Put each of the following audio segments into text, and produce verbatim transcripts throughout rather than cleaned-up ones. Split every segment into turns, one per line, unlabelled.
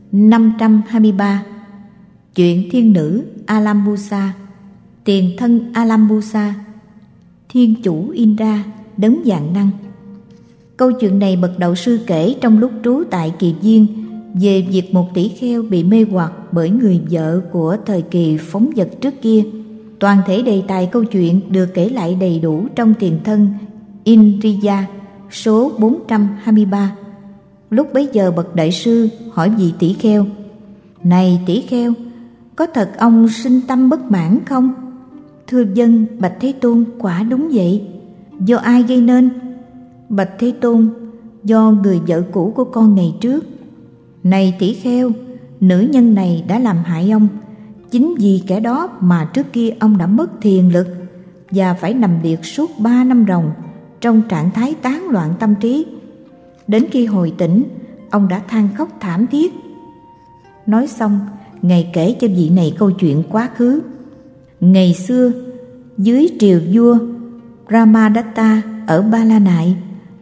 năm trăm hai mươi ba. Chuyện thiên nữ Alambusa, tiền thân Alambusa, thiên chủ Indra, đấng vạn năng. Câu chuyện này bậc đạo sư kể trong lúc trú tại Kỳ Viên về việc một tỷ kheo bị mê hoặc bởi người vợ của thời kỳ phóng dật trước kia. Toàn thể đề tài câu chuyện được kể lại đầy đủ trong tiền thân Indriya số bốn trăm hai mươi ba. Lúc bấy giờ bậc đại sư hỏi vị tỷ kheo: "Này tỷ kheo, có thật ông sinh tâm bất mãn không?" "Thưa vâng, bạch Thế Tôn, quả đúng vậy." "Do ai gây nên?" "Bạch Thế Tôn, do người vợ cũ của con ngày trước." "Này tỷ kheo, nữ nhân này đã làm hại ông. Chính vì kẻ đó mà trước kia ông đã mất thiền lực và phải nằm liệt suốt ba năm ròng trong trạng thái tán loạn tâm trí. Đến khi hồi tỉnh, ông đã than khóc thảm thiết." Nói xong, Ngài kể cho vị này câu chuyện quá khứ. Ngày xưa, dưới triều vua Brahmadatta ở Ba La Nại,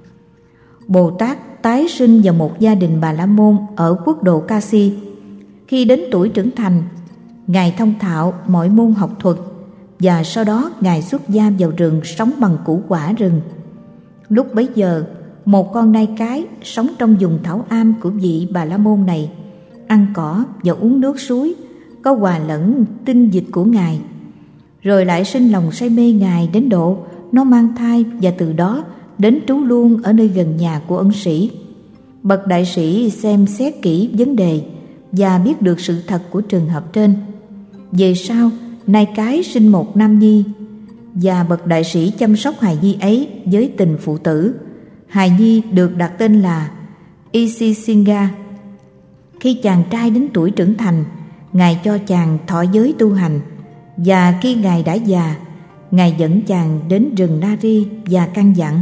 Bồ Tát tái sinh vào một gia đình Bà La Môn ở quốc độ Kasi. Khi đến tuổi trưởng thành, Ngài thông thạo mọi môn học thuật và sau đó Ngài xuất gia vào rừng sống bằng củ quả rừng. Lúc bấy giờ, một con nai cái sống trong vùng thảo am của vị Bà La Môn này, ăn cỏ và uống nước suối có hòa lẫn tinh dịch của Ngài, rồi lại sinh lòng say mê Ngài đến độ nó mang thai và từ đó đến trú luôn ở nơi gần nhà của ân sĩ. Bậc đại sĩ xem xét kỹ vấn đề và biết được sự thật của trường hợp trên. Về sau, nai cái sinh một nam nhi và bậc đại sĩ chăm sóc hài nhi ấy với tình phụ tử. Hài nhi được đặt tên là Isisinga. Khi chàng trai đến tuổi trưởng thành, Ngài cho chàng thọ giới tu hành, và khi Ngài đã già, Ngài dẫn chàng đến rừng Nari và căn dặn: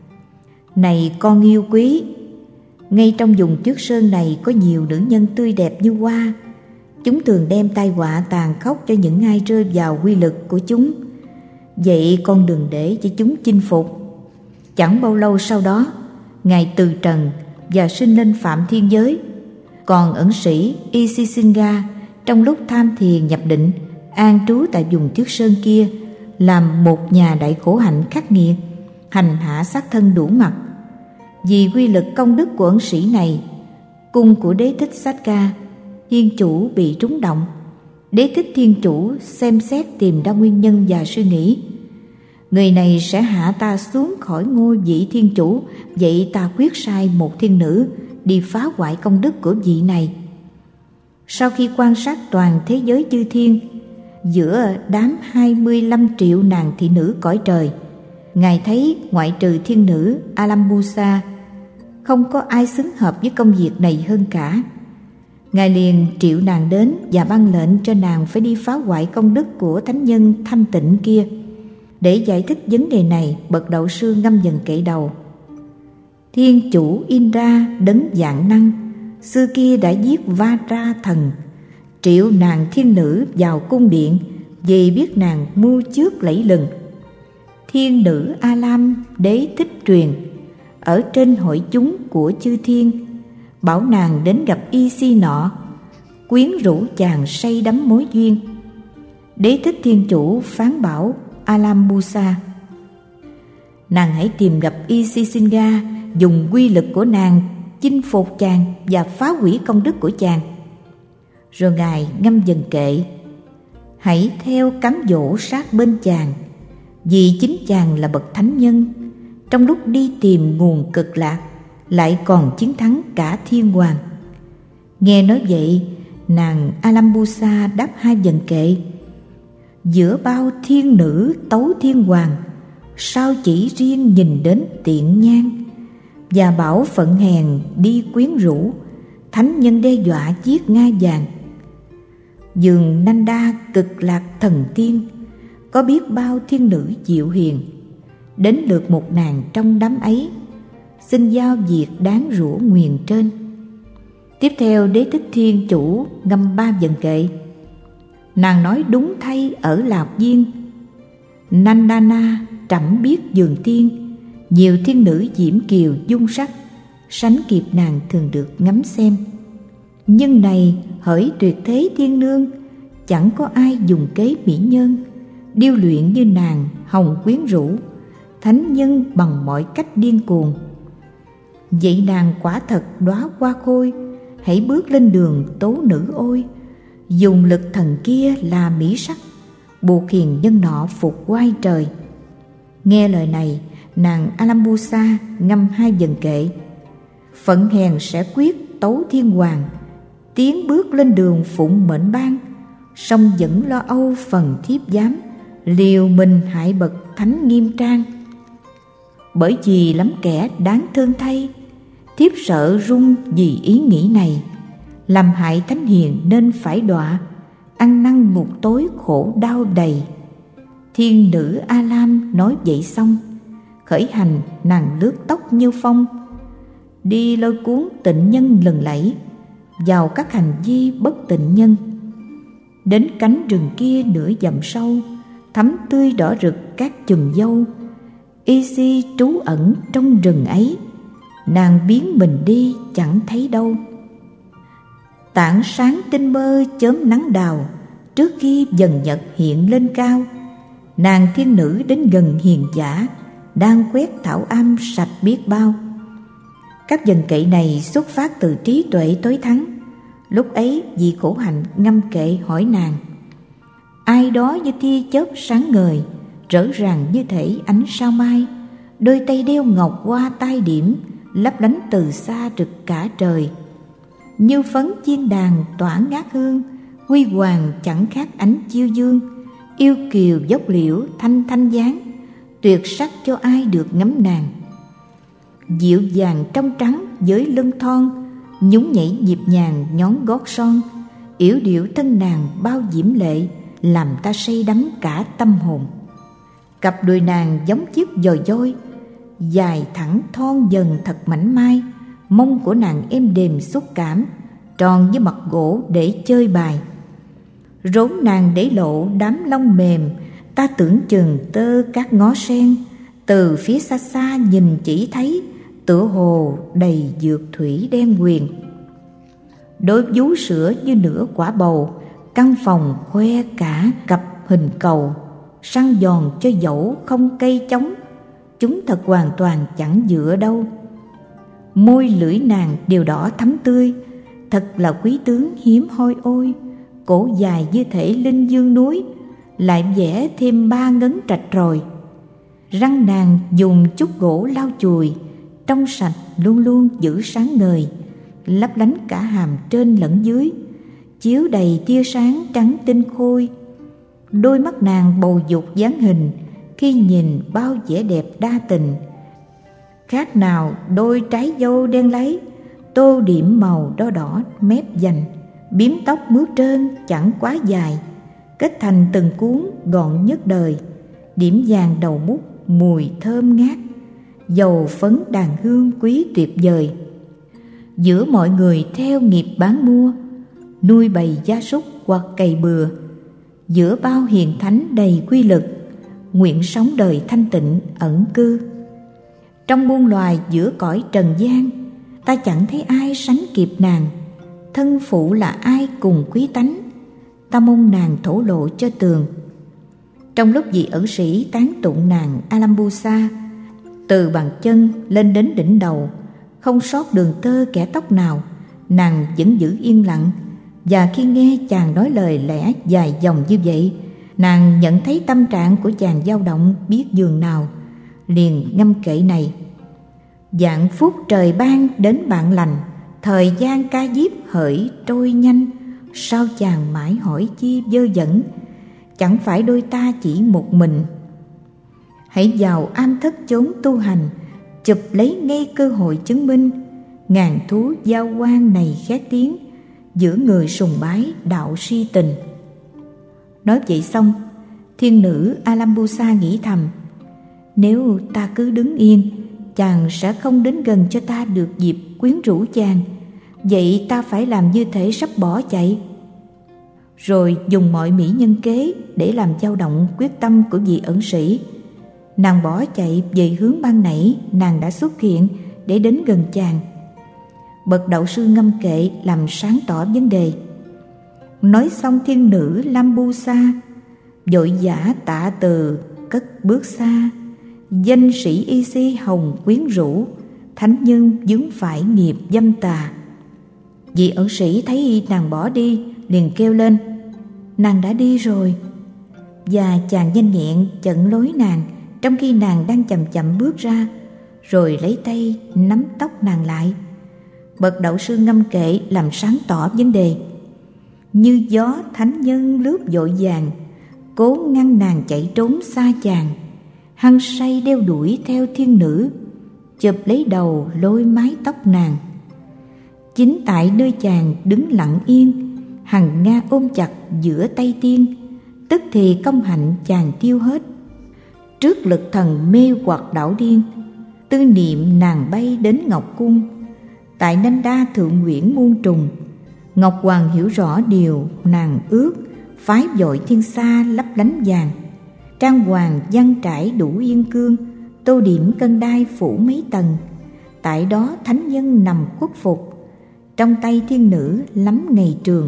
"Này con yêu quý, ngay trong vùng Trước Sơn này có nhiều nữ nhân tươi đẹp như hoa. Chúng thường đem tai họa tàn khốc cho những ai rơi vào quy lực của chúng. Vậy con đừng để cho chúng chinh phục." Chẳng bao lâu sau đó, Ngài từ trần và sinh lên Phạm Thiên Giới. Còn ẩn sĩ Isisinga trong lúc tham thiền nhập định, an trú tại vùng Trước Sơn kia, làm một nhà đại khổ hạnh khắc nghiệt, hành hạ sát thân đủ mặt. Vì quy lực công đức của ẩn sĩ này, cung của Đế Thích Sát-ca, Thiên Chủ bị trúng động. Đế Thích Thiên Chủ xem xét tìm ra nguyên nhân và suy nghĩ: người này sẽ hạ ta xuống khỏi ngôi vị Thiên Chủ, vậy ta quyết sai một thiên nữ đi phá hoại công đức của vị này. Sau khi quan sát toàn thế giới chư thiên, giữa đám hai mươi lăm triệu nàng thị nữ cõi trời, Ngài thấy ngoại trừ thiên nữ Alambusa, không có ai xứng hợp với công việc này hơn cả. Ngài liền triệu nàng đến và ban lệnh cho nàng phải đi phá hoại công đức của thánh nhân thanh tịnh kia. Để giải thích vấn đề này, bậc đạo sư ngâm dần kệ đầu: "Thiên chủ Indra đấng vạn năng, xưa kia đã giết Vajra thần, triệu nàng thiên nữ vào cung điện vì biết nàng mưu trước lẫy lừng. Thiên nữ Alam đế thích truyền ở trên hội chúng của chư thiên, bảo nàng đến gặp y si nọ, quyến rũ chàng say đắm mối duyên. Đế thích thiên chủ phán bảo Alambusa: nàng hãy tìm gặp Isisinga, dùng quy lực của nàng chinh phục chàng và phá hủy công đức của chàng." Rồi Ngài ngâm dần kệ: "Hãy theo cám dỗ sát bên chàng, vì chính chàng là bậc thánh nhân, trong lúc đi tìm nguồn cực lạc lại còn chiến thắng cả thiên hoàng." Nghe nói vậy, nàng Alambusa đáp hai dần kệ: "Giữa bao thiên nữ tấu thiên hoàng, sao chỉ riêng nhìn đến tiện nhan, và bảo phận hèn đi quyến rũ, thánh nhân đe dọa giết ngai vàng. Dường Nanda cực lạc thần tiên, có biết bao thiên nữ diệu hiền, đến lượt một nàng trong đám ấy, xin giao việc đáng rủa nguyền trên." Tiếp theo Đế Thích Thiên Chủ ngâm ba dần kệ: "Nàng nói đúng thay ở Lạc Viên, Nandana trẫm biết dường tiên, nhiều thiên nữ diễm kiều dung sắc, sánh kịp nàng thường được ngắm xem. Nhưng này hỡi tuyệt thế thiên nương, chẳng có ai dùng kế mỹ nhân điêu luyện như nàng hồng quyến rũ, thánh nhân bằng mọi cách điên cuồng. Vậy nàng quả thật đóa hoa khôi, hãy bước lên đường tố nữ ôi, dùng lực thần kia là mỹ sắc, buộc hiền nhân nọ phục oai trời. Nghe lời này, nàng Alambusa ngâm hai vần kệ: phận hèn sẽ quyết tấu thiên hoàng, tiến bước lên đường phụng mệnh ban, song vẫn lo âu phần thiếp dám, liều mình hại bậc thánh nghiêm trang. Bởi vì lắm kẻ đáng thương thay, thiếp sợ run vì ý nghĩ này, làm hại thánh hiền nên phải đọa, ăn năn ngục tối khổ đau đầy. Thiên nữ A Lam nói vậy xong, khởi hành nàng lướt tóc như phong, đi lôi cuốn tịnh nhân lừng lẫy vào các hành vi bất tịnh nhân. Đến cánh rừng kia nửa dặm sâu, thắm tươi đỏ rực các chùm dâu, y si trú ẩn trong rừng ấy, nàng biến mình đi chẳng thấy đâu. Tảng sáng tinh mơ chớm nắng đào, trước khi dần nhật hiện lên cao, nàng thiên nữ đến gần hiền giả, đang quét thảo am sạch biết bao. Các vần kệ này xuất phát từ trí tuệ tối thắng. Lúc ấy vị khổ hạnh ngâm kệ hỏi nàng: ai đó như tia chớp sáng ngời, rõ ràng như thể ánh sao mai, đôi tay đeo ngọc hoa tai điểm, lấp lánh từ xa rực cả trời. Như phấn chiên đàn tỏa ngát hương, huy hoàng chẳng khác ánh chiêu dương, yêu kiều dốc liễu thanh thanh dáng, tuyệt sắc cho ai được ngắm nàng. Dịu dàng trong trắng với lưng thon, nhún nhảy nhịp nhàng nhón gót son, yểu điệu thân nàng bao diễm lệ, làm ta say đắm cả tâm hồn. Cặp đùi nàng giống chiếc dòi voi, dài thẳng thon dần thật mảnh mai, mông của nàng êm đềm xúc cảm, tròn như mặt gỗ để chơi bài. Rốn nàng để lộ đám lông mềm, ta tưởng chừng tơ các ngó sen, từ phía xa xa nhìn chỉ thấy, tựa hồ đầy dược thủy đen nguyền. Đôi vú sữa như nửa quả bầu, căn phòng khoe cả cặp hình cầu, săn giòn cho dẫu không cây chống, chúng thật hoàn toàn chẳng dựa đâu. Môi lưỡi nàng đều đỏ thắm tươi, thật là quý tướng hiếm hoi ôi. Cổ dài như thể linh dương núi, lại vẽ thêm ba ngấn trạch rồi. Răng nàng dùng chút gỗ lau chùi, trong sạch luôn luôn giữ sáng ngời, lấp lánh cả hàm trên lẫn dưới, chiếu đầy tia sáng trắng tinh khôi. Đôi mắt nàng bầu dục dáng hình, khi nhìn bao vẻ đẹp đa tình. Khác nào đôi trái dâu đen láy, tô điểm màu đo đỏ mép dành, biếm tóc mướt trơn chẳng quá dài, kết thành từng cuốn gọn nhất đời, điểm vàng đầu mút mùi thơm ngát, dầu phấn đàn hương quý tuyệt vời. Giữa mọi người theo nghiệp bán mua, nuôi bầy gia súc hoặc cày bừa, giữa bao hiền thánh đầy quy lực, nguyện sống đời thanh tịnh ẩn cư. Trong muôn loài giữa cõi trần gian, ta chẳng thấy ai sánh kịp nàng. Thân phụ là ai cùng quý tánh, ta mong nàng thổ lộ cho tường. Trong lúc vị ẩn sĩ tán tụng nàng Alambusa, từ bàn chân lên đến đỉnh đầu, không sót đường tơ kẻ tóc nào, nàng vẫn giữ yên lặng. Và khi nghe chàng nói lời lẽ dài dòng như vậy, nàng nhận thấy tâm trạng của chàng dao động biết dường nào, liền ngâm kệ này: vạn phúc trời ban đến bạn lành, thời gian ca diếp hỡi trôi nhanh, sao chàng mãi hỏi chi dơ dẫn, chẳng phải đôi ta chỉ một mình. Hãy vào am thất chốn tu hành, chụp lấy ngay cơ hội chứng minh, ngàn thú giao quan này khét tiếng, giữa người sùng bái đạo si tình. Nói vậy xong, thiên nữ Alambusa nghĩ thầm: nếu ta cứ đứng yên, chàng sẽ không đến gần cho ta được dịp quyến rũ chàng, vậy ta phải làm như thể sắp bỏ chạy. Rồi dùng mọi mỹ nhân kế để làm dao động quyết tâm của vị ẩn sĩ. Nàng bỏ chạy về hướng ban nãy nàng đã xuất hiện để đến gần chàng. Bậc đạo sư ngâm kệ làm sáng tỏ vấn đề. Nói xong, thiên nữ Lambusa vội vã tạ từ cất bước xa. Danh sĩ y si hồng quyến rũ, thánh nhân vướng phải nghiệp dâm tà. Vị ẩn sĩ thấy nàng bỏ đi liền kêu lên: nàng đã đi rồi. Và chàng nhanh nhẹn chặn lối nàng trong khi nàng đang chậm chậm bước ra, rồi lấy tay nắm tóc nàng lại. Bậc đạo sư ngâm kệ làm sáng tỏ vấn đề. Như gió thánh nhân lướt vội vàng, cố ngăn nàng chạy trốn xa chàng. Hăng say đeo đuổi theo thiên nữ, chụp lấy đầu lôi mái tóc nàng. Chính tại nơi chàng đứng lặng yên, hằng nga ôm chặt giữa tay tiên, tức thì công hạnh chàng tiêu hết. Trước lực thần mê hoặc đảo điên, tư niệm nàng bay đến Ngọc Cung. Tại Nanh Đa thượng nguyễn muôn trùng, Ngọc Hoàng hiểu rõ điều nàng ước, phái vội thiên sa lấp lánh vàng. Trang hoàng văn trải đủ yên cương, tô điểm cân đai phủ mấy tầng. Tại đó thánh nhân nằm khuất phục, trong tay thiên nữ lắm ngày trường.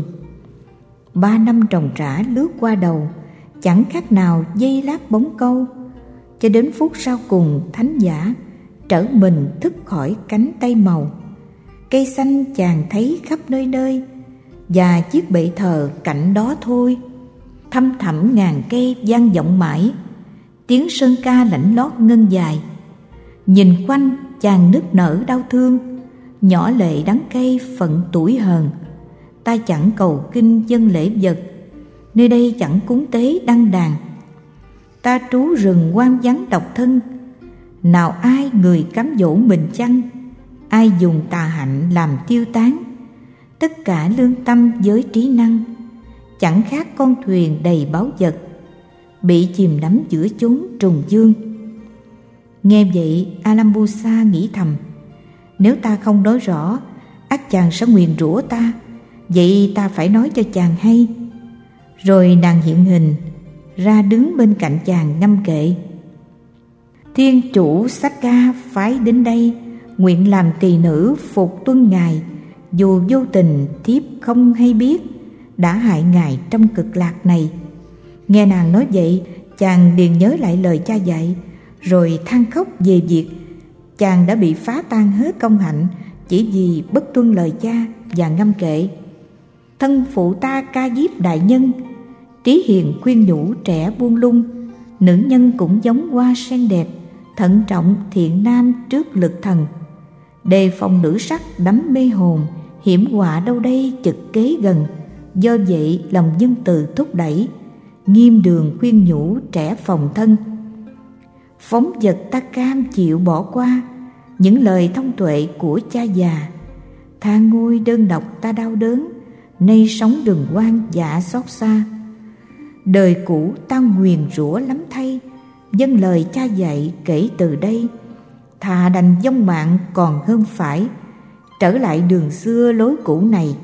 Ba năm trồng trã lướt qua đầu, chẳng khác nào dây lát bóng câu. Cho đến phút sau cùng thánh giả trở mình thức khỏi cánh tay màu. Cây xanh chàng thấy khắp nơi nơi, và chiếc bệ thờ cạnh đó thôi. Thăm thẳm ngàn cây vang vọng mãi, tiếng sơn ca lãnh lót ngân dài. Nhìn quanh chàng nức nở đau thương, nhỏ lệ đắng cay phận tuổi hờn. Ta chẳng cầu kinh dân lễ vật, nơi đây chẳng cúng tế đăng đàn. Ta trú rừng hoang vắng độc thân, nào ai người cám dỗ mình chăng? Ai dùng tà hạnh làm tiêu tán? Tất cả lương tâm với trí năng, chẳng khác con thuyền đầy báu vật, bị chìm đắm giữa chốn trùng dương. Nghe vậy, Alambusa nghĩ thầm: nếu ta không nói rõ, ắt chàng sẽ nguyền rủa ta. Vậy ta phải nói cho chàng hay. Rồi nàng hiện hình ra đứng bên cạnh chàng ngâm kệ. Thiên chủ Sakka phái đến đây, nguyện làm tỳ nữ phục tuân ngài. Dù vô tình thiếp không hay biết, đã hại ngài trong cực lạc này. Nghe nàng nói vậy, chàng liền nhớ lại lời cha dạy, rồi than khóc về việc chàng đã bị phá tan hết công hạnh chỉ vì bất tuân lời cha, và ngâm kệ: thân phụ ta Ca Diếp đại nhân, trí hiền khuyên nhủ trẻ buông lung. Nữ nhân cũng giống hoa sen đẹp, thận trọng thiện nam trước lực thần. Đề phòng nữ sắc đắm mê hồn, hiểm họa đâu đây chực kế gần. Do vậy lòng nhân từ thúc đẩy, nghiêm đường khuyên nhủ trẻ phòng thân. Phóng vật ta cam chịu bỏ qua, những lời thông tuệ của cha già. Tha ngôi đơn độc ta đau đớn, nay sống đường quan dạ xót xa. Đời cũ ta nguyền rủa lắm thay, vâng lời cha dạy kể từ đây. Thà đành vong mạng còn hơn phải trở lại đường xưa lối cũ này.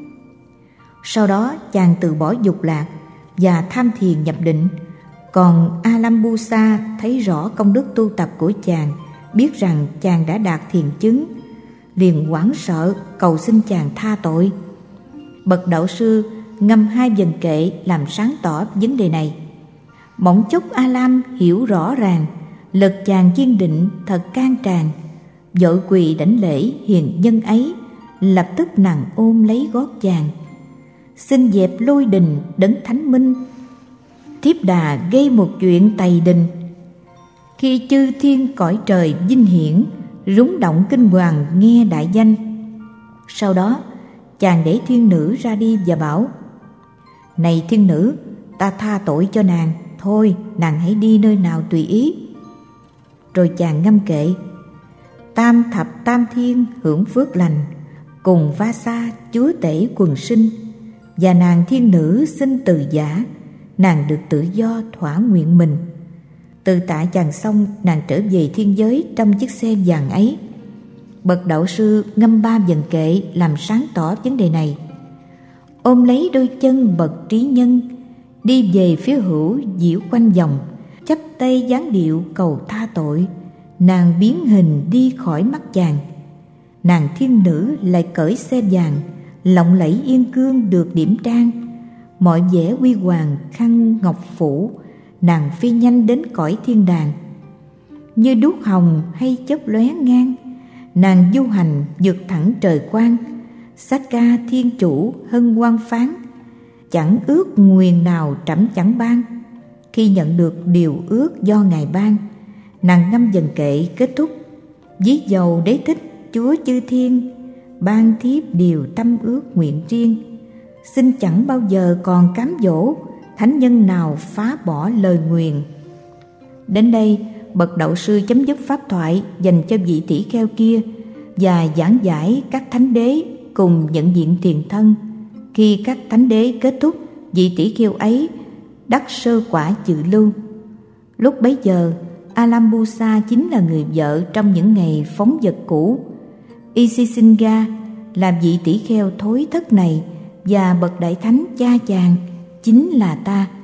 Sau đó chàng từ bỏ dục lạc và tham thiền nhập định. Còn Alambusa thấy rõ công đức tu tập của chàng, biết rằng chàng đã đạt thiền chứng, liền hoảng sợ cầu xin chàng tha tội. Bậc đạo sư ngâm hai vần kệ làm sáng tỏ vấn đề này. Bỗng chốc Alam hiểu rõ ràng, lực chàng kiên định thật can tràn, vội quỳ đảnh lễ hiền nhân ấy, lập tức nàng ôm lấy gót chàng. Xin dẹp lôi đình đấng thánh minh, thiếp đà gây một chuyện tày đình. Khi chư thiên cõi trời vinh hiển, rúng động kinh hoàng nghe đại danh. Sau đó chàng để thiên nữ ra đi và bảo: này thiên nữ, ta tha tội cho nàng, thôi nàng hãy đi nơi nào tùy ý. Rồi chàng ngâm kệ: tam thập tam thiên hưởng phước lành, cùng Vasa chúa tể quần sinh. Và nàng thiên nữ sinh từ giả, nàng được tự do thỏa nguyện mình. Từ tạ chàng xong, nàng trở về thiên giới trong chiếc xe vàng ấy. Bậc đạo sư ngâm ba vần kệ làm sáng tỏ vấn đề này. Ôm lấy đôi chân bậc trí nhân, đi về phía hữu diễu quanh vòng, chắp tay dáng điệu cầu tha tội. Nàng biến hình đi khỏi mắt chàng. nàng thiên nữ lại cởi xe vàng, lộng lẫy yên cương được điểm trang, mọi vẻ huy hoàng khăn ngọc phủ, nàng phi nhanh đến cõi thiên đàng. Như đuốc hồng hay chớp lóe ngang, nàng du hành vượt thẳng trời quang, sát ca thiên chủ hân hoan phán, chẳng ước nguyền nào trẫm chẳng ban. Khi nhận được điều ước do ngài ban, nàng ngâm dần kệ kết thúc: ví dầu đế thích chúa chư thiên, ban thiếp điều tâm ước nguyện riêng, xin chẳng bao giờ còn cám dỗ, thánh nhân nào phá bỏ lời nguyền. Đến đây, bậc đạo sư chấm dứt pháp thoại dành cho vị tỷ kheo kia và giảng giải các thánh đế cùng nhận diện tiền thân. Khi các thánh đế kết thúc, vị tỷ kheo ấy đắc sơ quả chự lưu. Lúc bấy giờ, Alambusa chính là người vợ trong những ngày phóng vật cũ. Isisinga là vị tỷ kheo thối thất này, và bậc đại thánh cha chàng chính là ta.